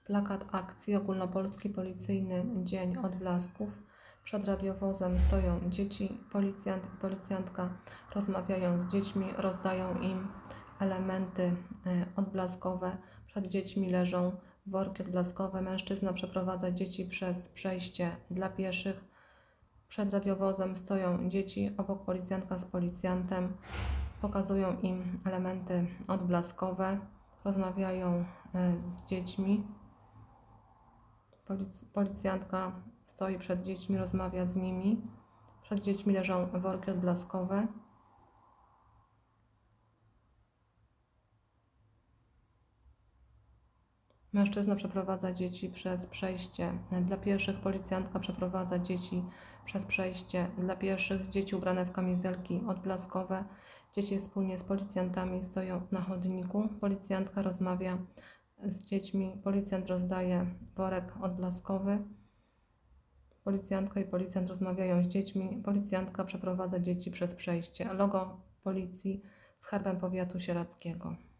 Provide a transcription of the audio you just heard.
Plakat akcji Ogólnopolski Policyjny Dzień Odblasków. Przed radiowozem stoją dzieci, policjant i policjantka rozmawiają z dziećmi, rozdają im elementy odblaskowe. Przed dziećmi leżą worki odblaskowe. Mężczyzna przeprowadza dzieci przez przejście dla pieszych. Przed radiowozem stoją dzieci, obok policjantka z policjantem. Pokazują im elementy odblaskowe, rozmawiają z dziećmi. Policjantka stoi przed dziećmi, rozmawia z nimi. Przed dziećmi leżą worki odblaskowe. Mężczyzna przeprowadza dzieci przez przejście dla pieszych. Policjantka przeprowadza dzieci przez przejście dla pieszych. Dzieci ubrane w kamizelki odblaskowe. Dzieci wspólnie z policjantami stoją na chodniku. Policjantka rozmawia z dziećmi. Policjant rozdaje worek odblaskowy. Policjantka i policjant rozmawiają z dziećmi. Policjantka przeprowadza dzieci przez przejście. Logo policji z herbem powiatu sieradzkiego.